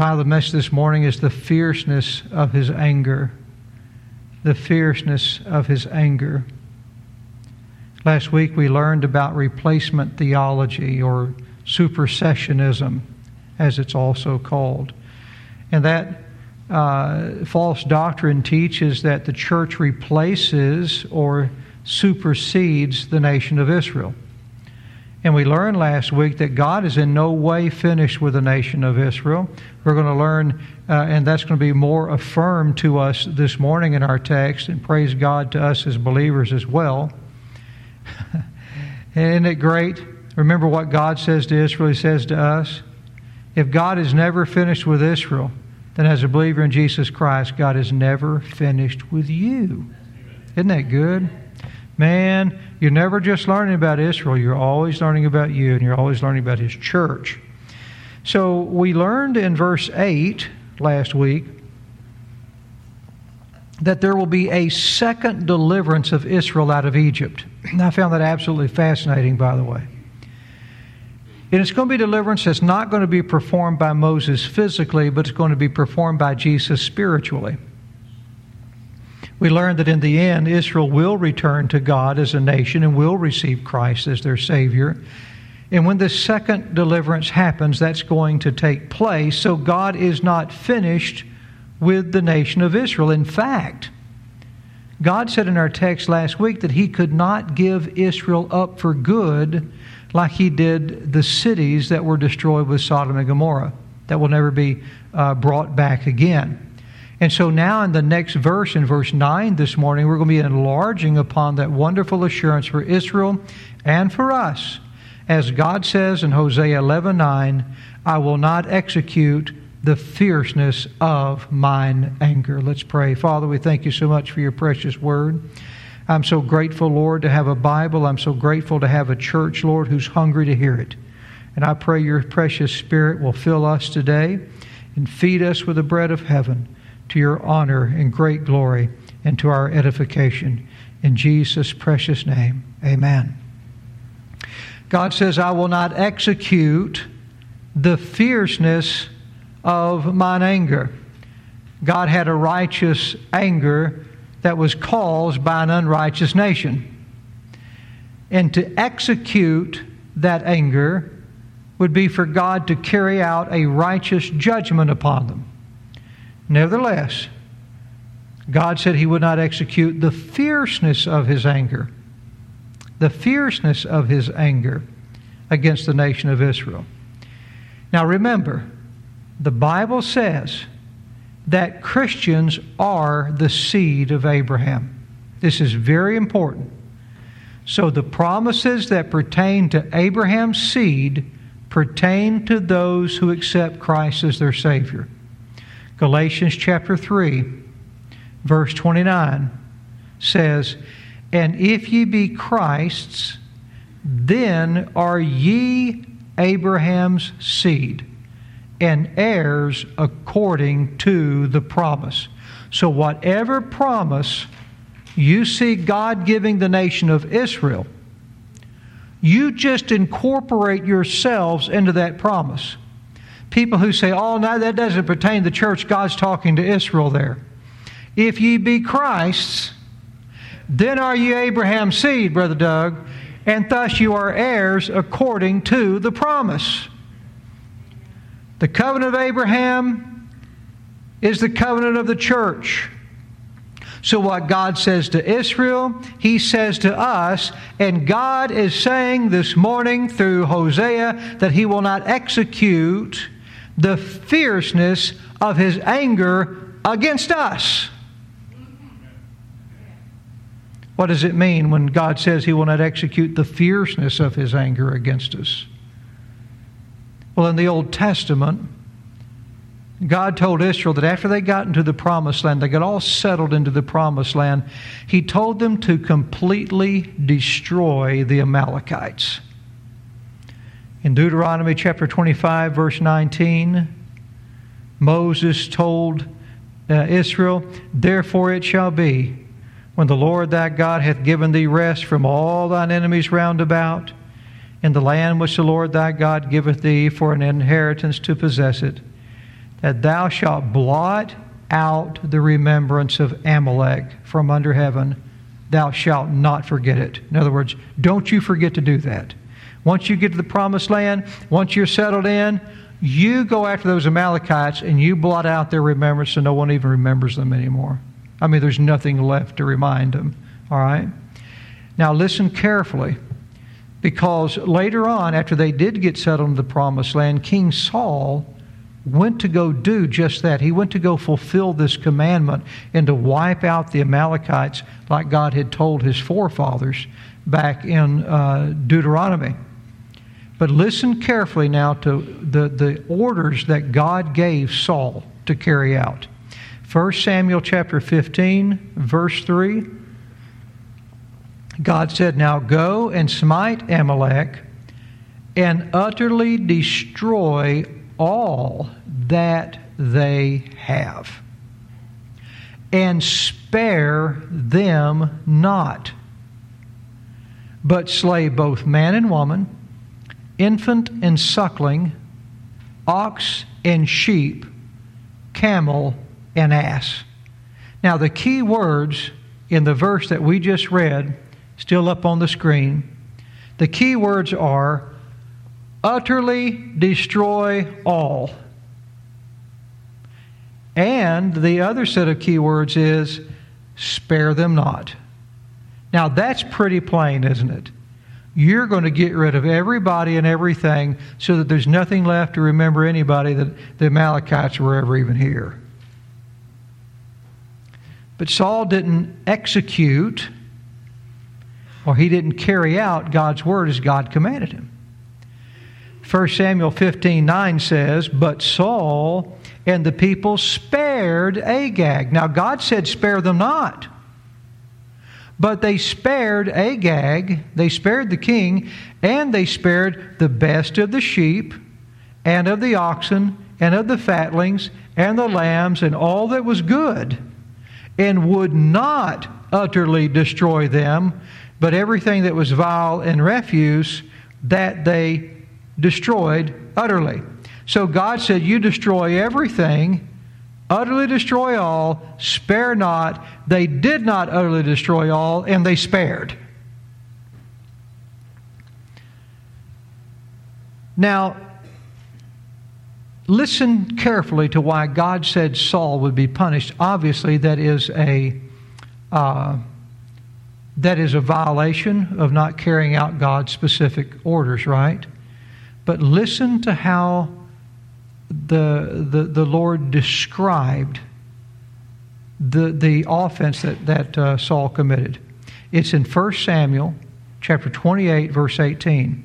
title of the message this morning is The Fierceness of His Anger. The fierceness of His anger. Last week we learned about replacement theology, or supersessionism, as it's also called. And that false doctrine teaches that the church replaces or supersedes the nation of Israel. And we learned last week that God is in no way finished with the nation of Israel. We're going to learn, and that's going to be more affirmed to us this morning in our text, and praise God to us as believers as well. Isn't it great? Remember what God says to Israel, He says to us. If God is never finished with Israel, then as a believer in Jesus Christ, God is never finished with you. Isn't that good? Man, you're never just learning about Israel. You're always learning about you, and you're always learning about His church. So we learned in verse 8 last week that there will be a second deliverance of Israel out of Egypt. And I found that absolutely fascinating, by the way. And it's going to be deliverance that's not going to be performed by Moses physically, but it's going to be performed by Jesus spiritually. We learned that in the end, Israel will return to God as a nation and will receive Christ as their Savior. And when this second deliverance happens, that's going to take place. So God is not finished with the nation of Israel. In fact, God said in our text last week that He could not give Israel up for good like He did the cities that were destroyed with Sodom and Gomorrah, that will never be brought back again. And so now in the next verse, in verse 9 this morning, we're going to be enlarging upon that wonderful assurance for Israel and for us. As God says in Hosea 11:9, I will not execute the fierceness of mine anger. Let's pray. Father, we thank You so much for Your precious word. I'm so grateful, Lord, to have a Bible. I'm so grateful to have a church, Lord, who's hungry to hear it. And I pray Your precious Spirit will fill us today and feed us with the bread of heaven, to Your honor and great glory, and to our edification. In Jesus' precious name, amen. God says, I will not execute the fierceness of mine anger. God had a righteous anger that was caused by an unrighteous nation. And to execute that anger would be for God to carry out a righteous judgment upon them. Nevertheless, God said He would not execute the fierceness of His anger. The fierceness of His anger against the nation of Israel. Now remember, the Bible says that Christians are the seed of Abraham. This is very important. So the promises that pertain to Abraham's seed pertain to those who accept Christ as their Savior. Galatians chapter 3, verse 29 says, And if ye be Christ's, then are ye Abraham's seed, and heirs according to the promise. So whatever promise you see God giving the nation of Israel, you just incorporate yourselves into that promise. People who say, oh, no, that doesn't pertain to the church. God's talking to Israel there. If ye be Christ's, then are ye Abraham's seed, Brother Doug, and thus you are heirs according to the promise. The covenant of Abraham is the covenant of the church. So what God says to Israel, He says to us, and God is saying this morning through Hosea that He will not execute the fierceness of His anger against us. What does it mean when God says He will not execute the fierceness of His anger against us? Well, in the Old Testament, God told Israel that after they got into the Promised Land, they got all settled into the Promised Land, He told them to completely destroy the Amalekites. In Deuteronomy chapter 25, verse 19, Moses told Israel, Therefore it shall be, when the Lord thy God hath given thee rest from all thine enemies round about, in the land which the Lord thy God giveth thee for an inheritance to possess it, that thou shalt blot out the remembrance of Amalek from under heaven. Thou shalt not forget it. In other words, don't you forget to do that. Once you get to the promised land, once you're settled in, you go after those Amalekites and you blot out their remembrance so no one even remembers them anymore. I mean, there's nothing left to remind them. All right? Now listen carefully, because later on, after they did get settled in the promised land, King Saul went to go do just that. He went to go fulfill this commandment and to wipe out the Amalekites like God had told his forefathers back in Deuteronomy. But listen carefully now to the orders that God gave Saul to carry out. 1 Samuel chapter 15, verse 3. God said, "Now go and smite Amalek and utterly destroy all that they have, and spare them not, but slay both man and woman, infant and suckling, ox and sheep, camel and ass." Now the key words in the verse that we just read, still up on the screen, the key words are utterly destroy all. And the other set of key words is spare them not. Now that's pretty plain, isn't it? You're going to get rid of everybody and everything so that there's nothing left to remember anybody that the Amalekites were ever even here. But Saul didn't execute, or he didn't carry out God's word as God commanded him. 1 Samuel 15:9 says, "But Saul and the people spared Agag." Now God said, "Spare them not." But they spared Agag, they spared the king, and they spared the best of the sheep, and of the oxen, and of the fatlings, and the lambs, and all that was good, and would not utterly destroy them, but everything that was vile and refuse, that they destroyed utterly. So God said, you destroy everything, utterly destroy all, spare not. They did not utterly destroy all, and they spared. Now, listen carefully to why God said Saul would be punished. Obviously, that is a violation of not carrying out God's specific orders, right? But listen to how the Lord described the offense that Saul committed. It's in 1 Samuel chapter 28, verse 18.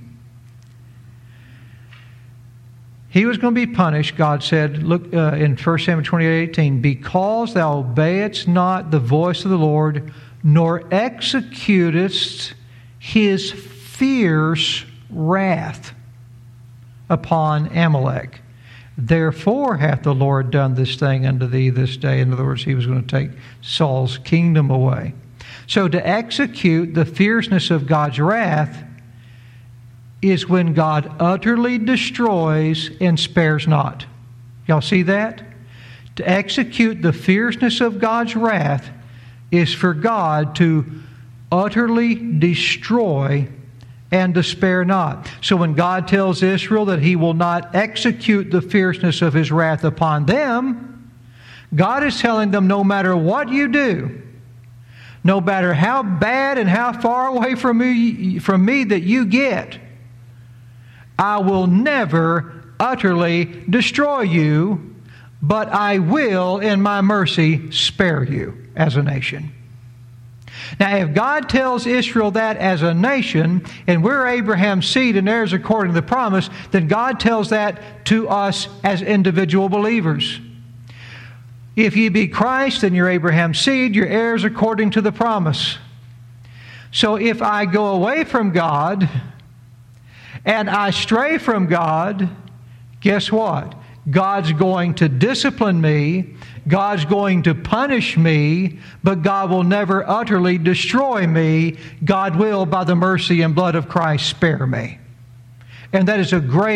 He was going to be punished, God said, look in 1 Samuel 28:18, because thou obeyedst not the voice of the Lord, nor executest his fierce wrath upon Amalek. Therefore hath the Lord done this thing unto thee this day. In other words, he was going to take Saul's kingdom away. So to execute the fierceness of God's wrath is when God utterly destroys and spares not. Y'all see that? To execute the fierceness of God's wrath is for God to utterly destroy and to spare not. So when God tells Israel that he will not execute the fierceness of his wrath upon them, God is telling them no matter what you do, no matter how bad and how far away from me that you get, I will never utterly destroy you, but I will in my mercy spare you as a nation. Now, if God tells Israel that as a nation, and we're Abraham's seed and heirs according to the promise, then God tells that to us as individual believers. If ye be Christ, then you're Abraham's seed, you're heirs according to the promise. So if I go away from God and I stray from God, guess what? God's going to discipline me. God's going to punish me, but God will never utterly destroy me. God will, by the mercy and blood of Christ, spare me. And that is a great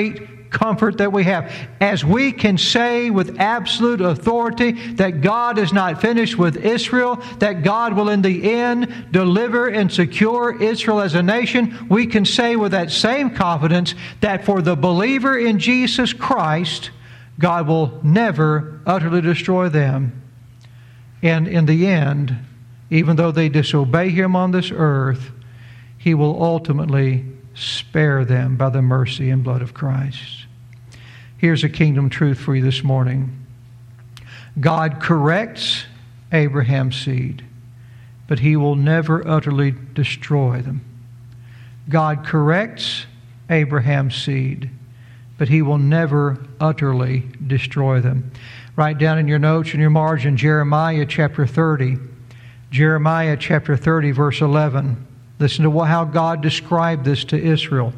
comfort that we have. As we can say with absolute authority that God is not finished with Israel, that God will in the end deliver and secure Israel as a nation, we can say with that same confidence that for the believer in Jesus Christ, God will never utterly destroy them. And in the end, even though they disobey Him on this earth, He will ultimately spare them by the mercy and blood of Christ. Here's a kingdom truth for you this morning. God corrects Abraham's seed, but He will never utterly destroy them. God corrects Abraham's seed, but He will never utterly destroy them. Write down in your notes in your margin Jeremiah chapter 30. Jeremiah chapter 30, verse 11. Listen to how God described this to Israel.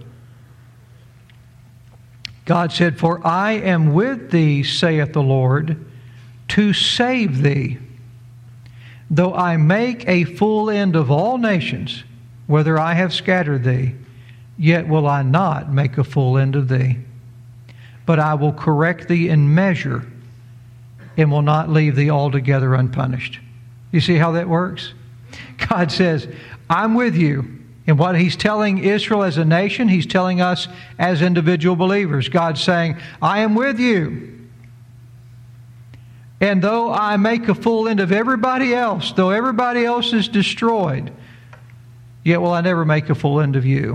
God said, "For I am with thee, saith the Lord, to save thee. Though I make a full end of all nations, whether I have scattered thee, yet will I not make a full end of thee. But I will correct thee in measure, and will not leave thee altogether unpunished." You see how that works? God says, I'm with you. And what He's telling Israel as a nation, He's telling us as individual believers. God's saying, I am with you. And though I make a full end of everybody else, though everybody else is destroyed, yet will I never make a full end of you.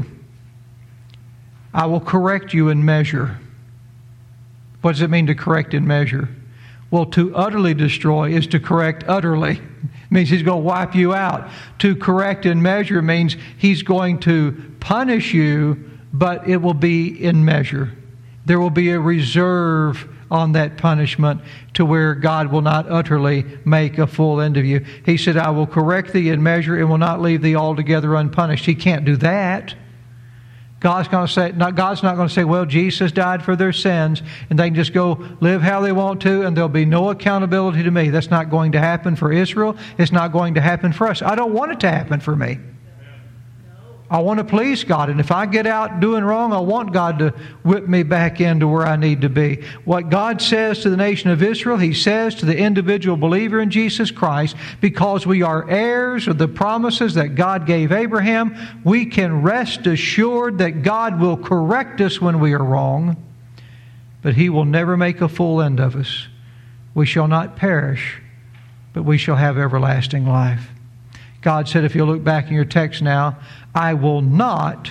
I will correct you in measure. What does it mean to correct in measure? Well, to utterly destroy is to correct utterly. It means He's going to wipe you out. To correct in measure means He's going to punish you, but it will be in measure. There will be a reserve on that punishment to where God will not utterly make a full end of you. He said, I will correct thee in measure and will not leave thee altogether unpunished. He can't do that. God's not going to say, well, Jesus died for their sins, and they can just go live how they want to, and there'll be no accountability to me. That's not going to happen for Israel. It's not going to happen for us. I don't want it to happen for me. I want to please God, and if I get out doing wrong, I want God to whip me back into where I need to be. What God says to the nation of Israel, He says to the individual believer in Jesus Christ, because we are heirs of the promises that God gave Abraham, we can rest assured that God will correct us when we are wrong, but He will never make a full end of us. We shall not perish, but we shall have everlasting life. God said, if you look back in your text now, I will not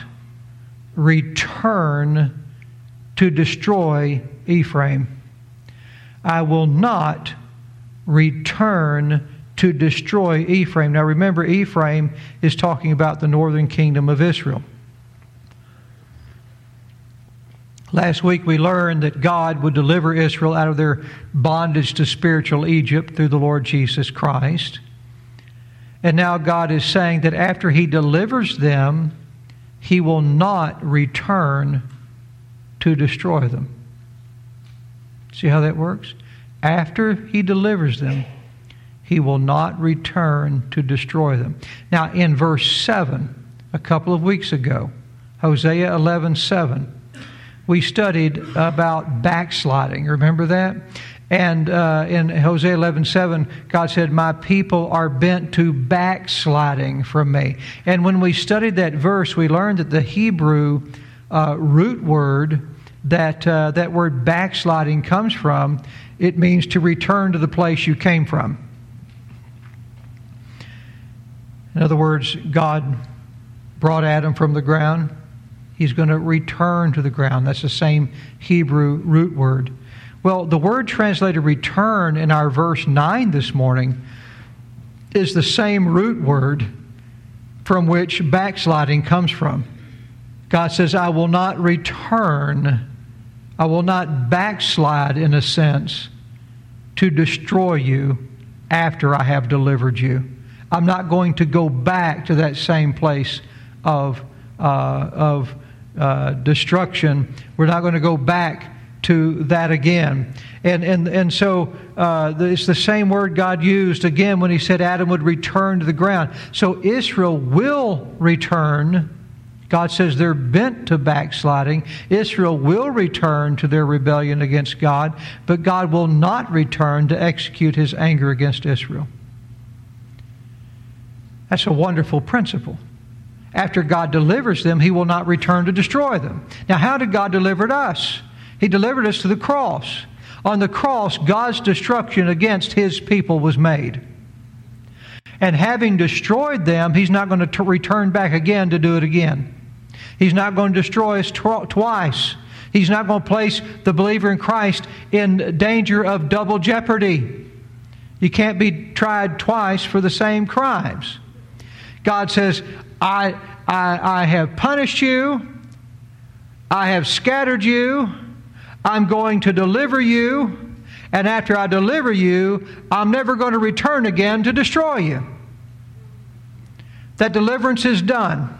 return to destroy Ephraim. I will not return to destroy Ephraim. Now remember, Ephraim is talking about the northern kingdom of Israel. Last week we learned that God would deliver Israel out of their bondage to spiritual Egypt through the Lord Jesus Christ. And now God is saying that after He delivers them, He will not return to destroy them. See how that works? After He delivers them, He will not return to destroy them. Now in verse 7, a couple of weeks ago, Hosea 11:7, we studied about backsliding. Remember that? And in Hosea 11:7, God said, my people are bent to backsliding from me. And when we studied that verse, we learned that the Hebrew root word that word backsliding comes from, it means to return to the place you came from. In other words, God brought Adam from the ground. He's going to return to the ground. That's the same Hebrew root word. Well, the word translated return in our verse 9 this morning is the same root word from which backsliding comes from. God says, I will not return, I will not backslide in a sense to destroy you after I have delivered you. I'm not going to go back to that same place of destruction. We're not going to go back to that again. And so it's the same word God used again when He said Adam would return to the ground. So Israel will return God says they're bent to backsliding. Israel will return to their rebellion against God, but God will not return to execute His anger against Israel. That's a wonderful principle. After God delivers them, He will not return to destroy them. Now, how did God deliver us? He delivered us to the cross. On the cross, God's destruction against His people was made. And having destroyed them, He's not going to return back again to do it again. He's not going to destroy us twice. He's not going to place the believer in Christ in danger of double jeopardy. You can't be tried twice for the same crimes. God says, I have punished you. I have scattered you. I'm going to deliver you. And after I deliver you, I'm never going to return again to destroy you. That deliverance is done.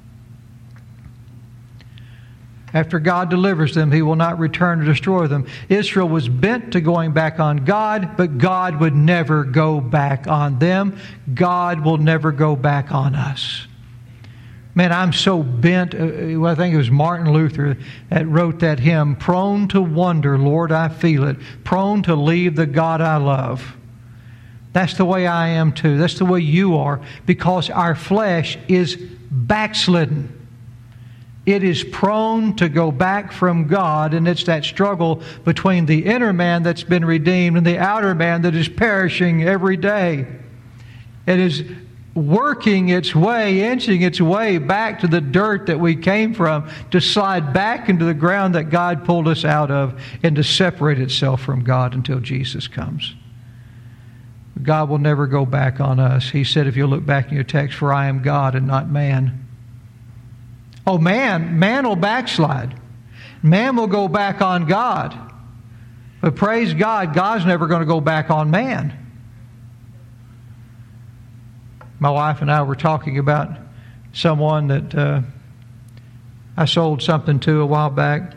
After God delivers them, He will not return to destroy them. Israel was bent to going back on God, but God would never go back on them. God will never go back on us. Man, I'm so bent. I think it was Martin Luther that wrote that hymn, "Prone to wander, Lord, I feel it. Prone to leave the God I love." That's the way I am too. That's the way you are, because our flesh is backslidden. It is prone to go back from God, and it's that struggle between the inner man that's been redeemed and the outer man that is perishing every day. It is working its way, inching its way back to the dirt that we came from, to slide back into the ground that God pulled us out of, and to separate itself from God until Jesus comes. God will never go back on us. He said, if you look back in your text, "For I am God and not man." Oh, man will backslide. Man will go back on God. But praise God, God's never going to go back on man. My wife and I were talking about someone that I sold something to a while back.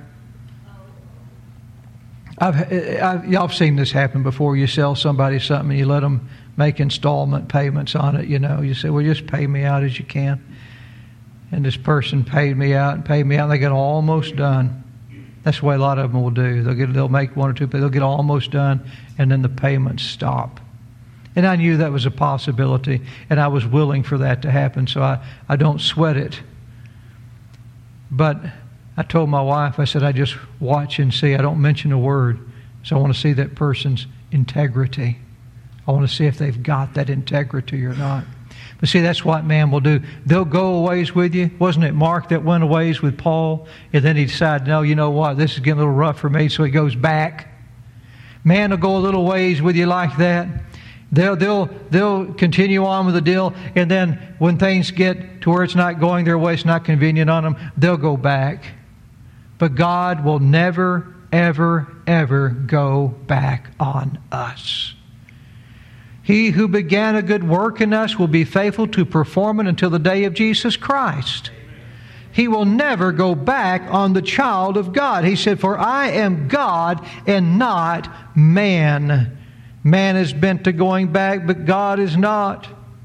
Y'all have seen this happen before. You sell somebody something and you let them make installment payments on it. You say, well, just pay me out as you can. And this person paid me out, and they got almost done. That's the way a lot of them will do. They'll make one or two, but they'll get almost done, and then the payments stop. And I knew that was a possibility, and I was willing for that to happen, so I don't sweat it. But I told my wife, I said, I just watch and see. I don't mention a word. So I want to see that person's integrity. I want to see if they've got that integrity or not. But see, that's what man will do. They'll go a ways with you. Wasn't it Mark that went a ways with Paul? And then he decided, no, you know what? This is getting a little rough for me, so he goes back. Man will go a little ways with you like that. They'll continue on with the deal, and then when things get to where it's not going their way, it's not convenient on them, they'll go back. But God will never, ever, ever go back on us. He who began a good work in us will be faithful to perform it until the day of Jesus Christ. He will never go back on the child of God. He said, "For I am God and not man." Man is bent to going back, but God is not.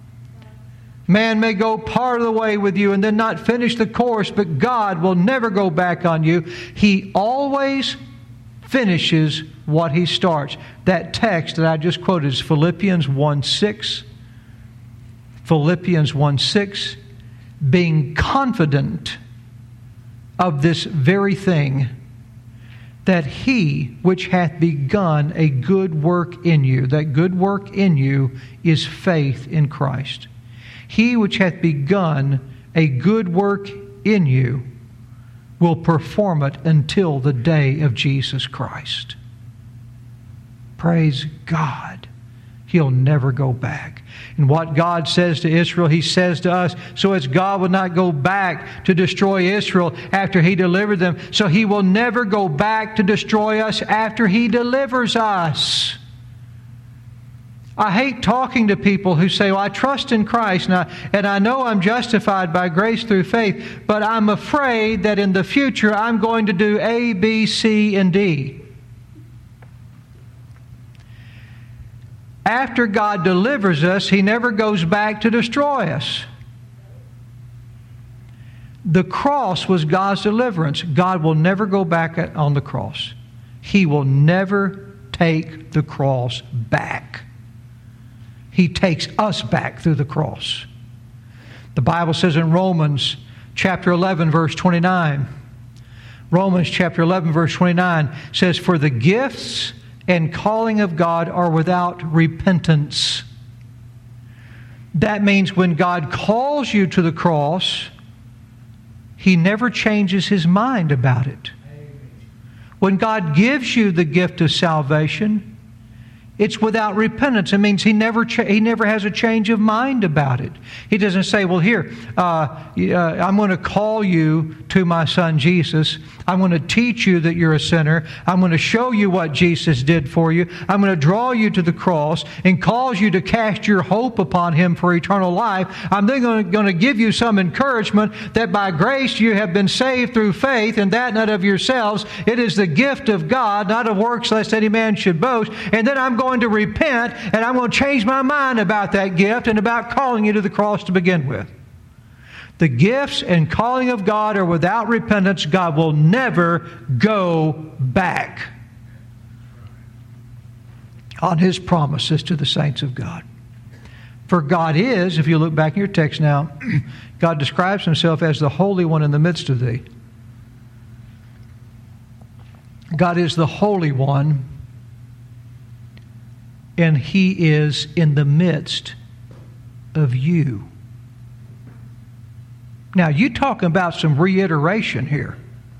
Man may go part of the way with you and then not finish the course, but God will never go back on you. He always finishes what He starts. That text that I just quoted is Philippians 1:6. Philippians 1:6. Being confident of this very thing, that He which hath begun a good work in you, that good work in you is faith in Christ. He which hath begun a good work in you will perform it until the day of Jesus Christ. Praise God. He'll never go back. And what God says to Israel, He says to us. So as God would not go back to destroy Israel after He delivered them, so He will never go back to destroy us after He delivers us. I hate talking to people who say, well, I trust in Christ and I know I'm justified by grace through faith, but I'm afraid that in the future I'm going to do A, B, C, and D. After God delivers us, He never goes back to destroy us. The cross was God's deliverance. God will never go back on the cross. He will never take the cross back. He takes us back through the cross. The Bible says in Romans chapter 11, verse 29, Romans chapter 11, verse 29 says, "For the gifts and calling of God are without repentance." That means when God calls you to the cross, He never changes His mind about it. When God gives you the gift of salvation, it's without repentance. It means He never has a change of mind about it. He doesn't say, well, here, I'm going to call you to my Son Jesus. I'm going to teach you that you're a sinner. I'm going to show you what Jesus did for you. I'm going to draw you to the cross and cause you to cast your hope upon Him for eternal life. I'm then going to give you some encouragement that by grace you have been saved through faith, and that not of yourselves. It is the gift of God, not of works, lest any man should boast. And then I'm going to repent, and I'm going to change my mind about that gift and about calling you to the cross to begin with. The gifts and calling of God are without repentance. God will never go back on His promises to the saints of God. For God is, if you look back in your text now, God describes Himself as the Holy One in the midst of thee. God is the Holy One, and He is in the midst of you. Now, you're talking about some reiteration here.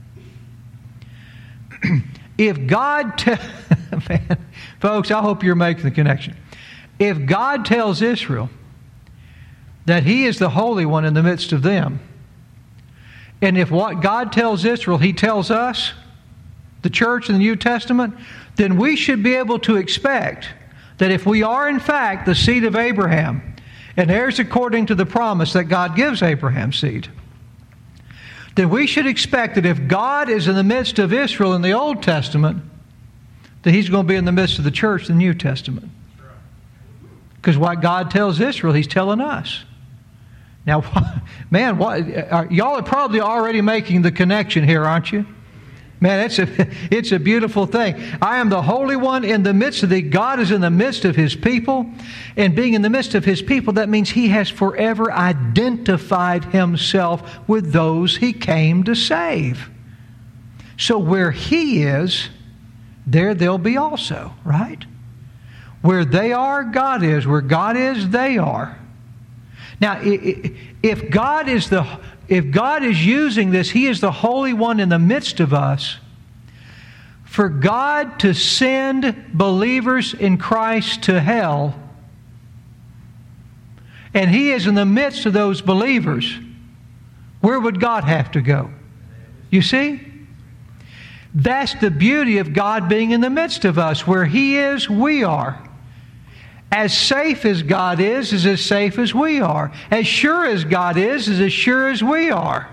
If God man, folks, I hope you're making the connection. If God tells Israel that He is the Holy One in the midst of them, and if what God tells Israel, He tells us, the church in the New Testament, then we should be able to expect that if we are in fact the seed of Abraham, and heirs according to the promise that God gives Abraham's seed, then we should expect that if God is in the midst of Israel in the Old Testament, that He's going to be in the midst of the church in the New Testament. Because what God tells Israel, He's telling us. Now, man, y'all are probably already making the connection here, aren't you? Man, it's a beautiful thing. I am the Holy One in the midst of thee. God is in the midst of His people. And being in the midst of His people, that means He has forever identified Himself with those He came to save. So where He is, there they'll be also, right? Where they are, God is. Where God is, they are. Now, if God is using this, He is the Holy One in the midst of us. For God to send believers in Christ to hell, and He is in the midst of those believers, where would God have to go? You see? That's the beauty of God being in the midst of us. Where He is, we are. As safe as God is as safe as we are. As sure as God is as sure as we are.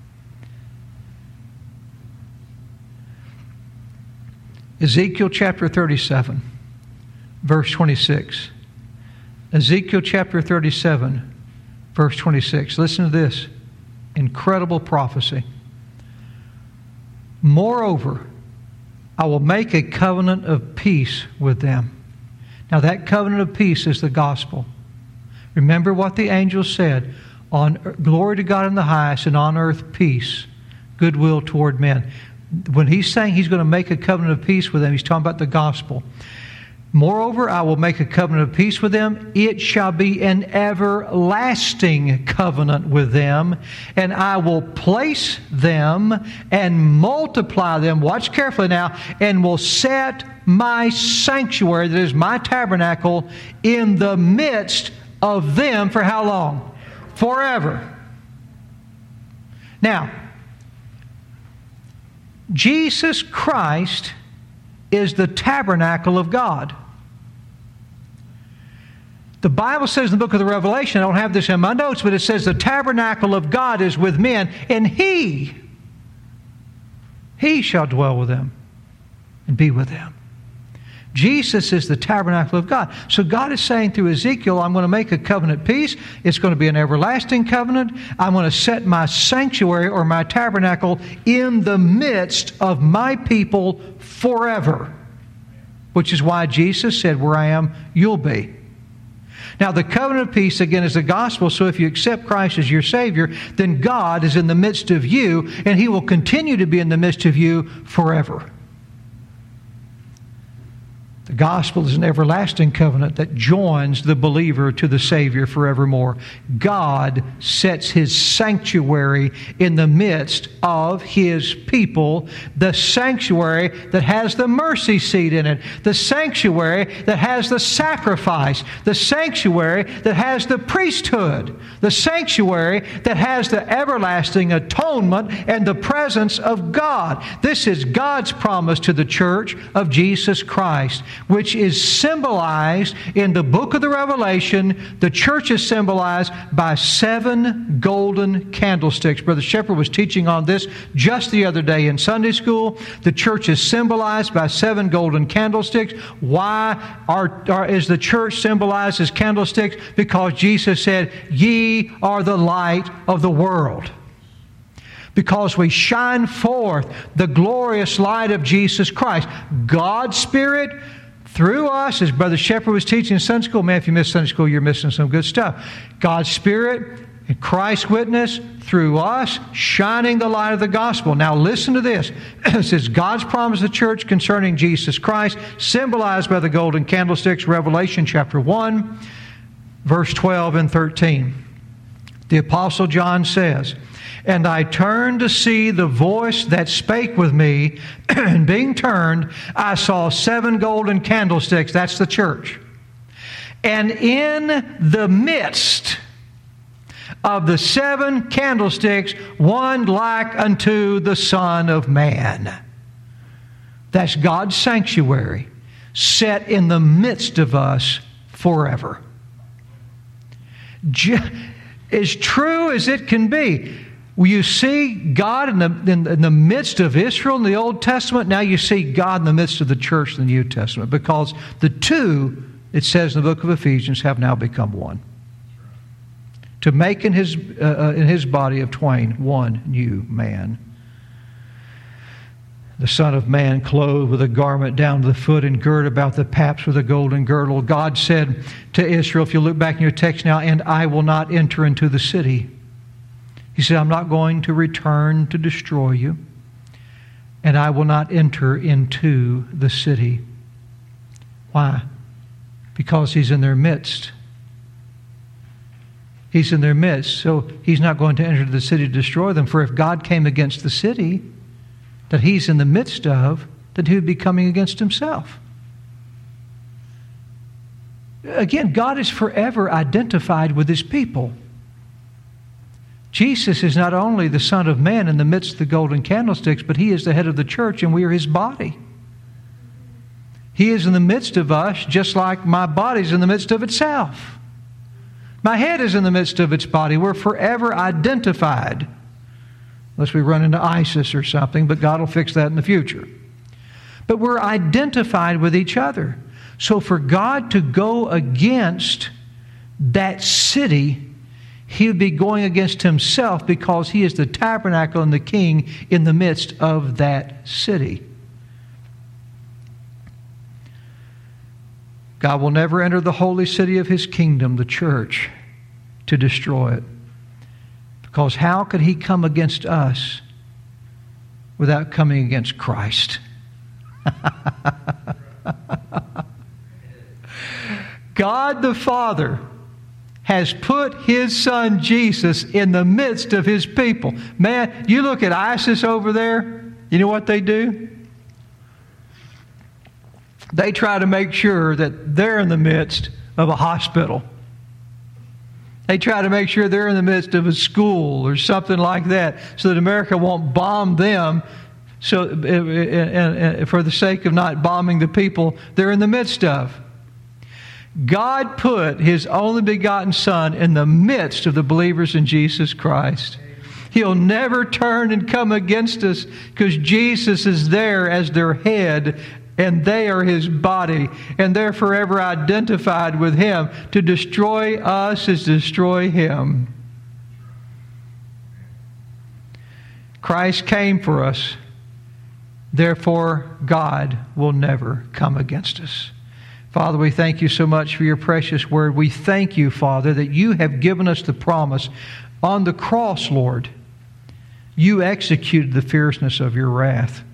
Ezekiel chapter 37, verse 26. Ezekiel chapter 37, verse 26. Listen to this incredible prophecy. Moreover, I will make a covenant of peace with them. Now that covenant of peace is the gospel. Remember what the angel said. Glory to God in the highest, and on earth peace, goodwill toward men. When He's saying He's going to make a covenant of peace with them, He's talking about the gospel. Moreover, I will make a covenant of peace with them. It shall be an everlasting covenant with them, and I will place them and multiply them. Watch carefully now. And will set my sanctuary, that is my tabernacle, in the midst of them for how long? Forever. Now, Jesus Christ is the tabernacle of God. The Bible says in the book of the Revelation, I don't have this in my notes, but it says the tabernacle of God is with men, and He shall dwell with them and be with them. Jesus is the tabernacle of God. So God is saying through Ezekiel, I'm going to make a covenant peace. It's going to be an everlasting covenant. I'm going to set my sanctuary or my tabernacle in the midst of my people forever. Which is why Jesus said, where I am, you'll be. Now, the covenant of peace, again, is the gospel. So if you accept Christ as your Savior, then God is in the midst of you, and He will continue to be in the midst of you forever. The gospel is an everlasting covenant that joins the believer to the Savior forevermore. God sets His sanctuary in the midst of His people, the sanctuary that has the mercy seat in it, the sanctuary that has the sacrifice, the sanctuary that has the priesthood, the sanctuary that has the everlasting atonement and the presence of God. This is God's promise to the church of Jesus Christ, which is symbolized in the book of the Revelation. The church is symbolized by 7 golden candlesticks. Brother Shepherd was teaching on this just the other day in Sunday school. The church is symbolized by 7 golden candlesticks. Why is the church symbolized as candlesticks? Because Jesus said, "Ye are the light of the world." Because we shine forth the glorious light of Jesus Christ. God's Spirit through us, as Brother Shepherd was teaching in Sunday school. Man, if you missed Sunday school, you're missing some good stuff. God's Spirit and Christ's witness through us, shining the light of the gospel. Now listen to this. It says, God's promise to the church concerning Jesus Christ, symbolized by the golden candlesticks, Revelation chapter 1, verse 12 and 13. The Apostle John says, "And I turned to see the voice that spake with me, and being turned, I saw 7 golden candlesticks." That's the church. "And in the midst of the 7 candlesticks, one like unto the Son of Man." That's God's sanctuary, set in the midst of us forever. As true as it can be. You see God in the midst of Israel in the Old Testament. Now you see God in the midst of the church in the New Testament. Because the two, it says in the book of Ephesians, have now become one. To make in His body of twain one new man. The Son of Man clothed with a garment down to the foot and girt about the paps with a golden girdle. God said to Israel, if you look back in your text now, "And I will not enter into the city." He said, "I'm not going to return to destroy you, and I will not enter into the city." Why? Because He's in their midst. He's in their midst, so He's not going to enter the city to destroy them. For if God came against the city that He's in the midst of, then He would be coming against Himself. Again, God is forever identified with His people. Jesus is not only the Son of Man in the midst of the golden candlesticks, but He is the head of the church and we are His body. He is in the midst of us just like my body's in the midst of itself. My head is in the midst of its body. We're forever identified. Unless we run into ISIS or something, but God will fix that in the future. But we're identified with each other. So for God to go against that city, He would be going against Himself because He is the tabernacle and the king in the midst of that city. God will never enter the holy city of His kingdom, the church, to destroy it. Because how could He come against us without coming against Christ? God the Father has put His Son Jesus in the midst of His people. Man, you look at ISIS over there, you know what they do? They try to make sure that they're in the midst of a hospital. They try to make sure they're in the midst of a school or something like that so that America won't bomb them for the sake of not bombing the people they're in the midst of. God put His only begotten Son in the midst of the believers in Jesus Christ. He'll never turn and come against us because Jesus is there as their head and they are His body, and they're forever identified with Him. To destroy us is to destroy Him. Christ came for us. Therefore, God will never come against us. Father, we thank You so much for Your precious word. We thank You, Father, that You have given us the promise on the cross, Lord. You executed the fierceness of Your wrath.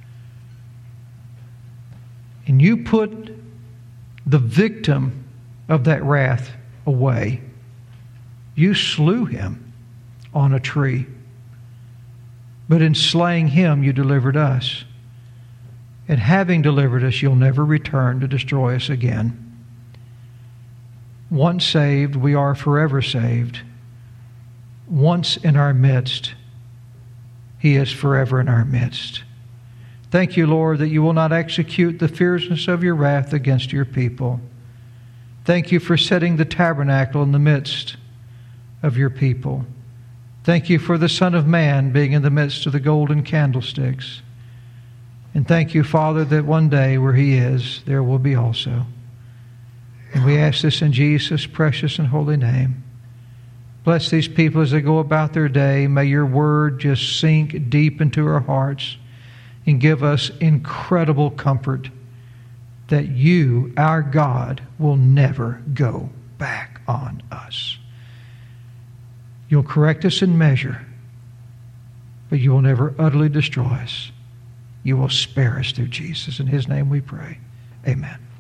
And You put the victim of that wrath away. You slew Him on a tree. But in slaying Him, You delivered us. And having delivered us, You'll never return to destroy us again. Once saved, we are forever saved. Once in our midst, He is forever in our midst. Thank You, Lord, that You will not execute the fierceness of Your wrath against Your people. Thank You for setting the tabernacle in the midst of Your people. Thank You for the Son of Man being in the midst of the golden candlesticks. And thank You, Father, that one day where He is, there will be also. And we ask this in Jesus' precious and holy name. Bless these people as they go about their day. May Your word just sink deep into our hearts and give us incredible comfort that You, our God, will never go back on us. You'll correct us in measure, but You will never utterly destroy us. You will spare us through Jesus. In His name we pray. Amen.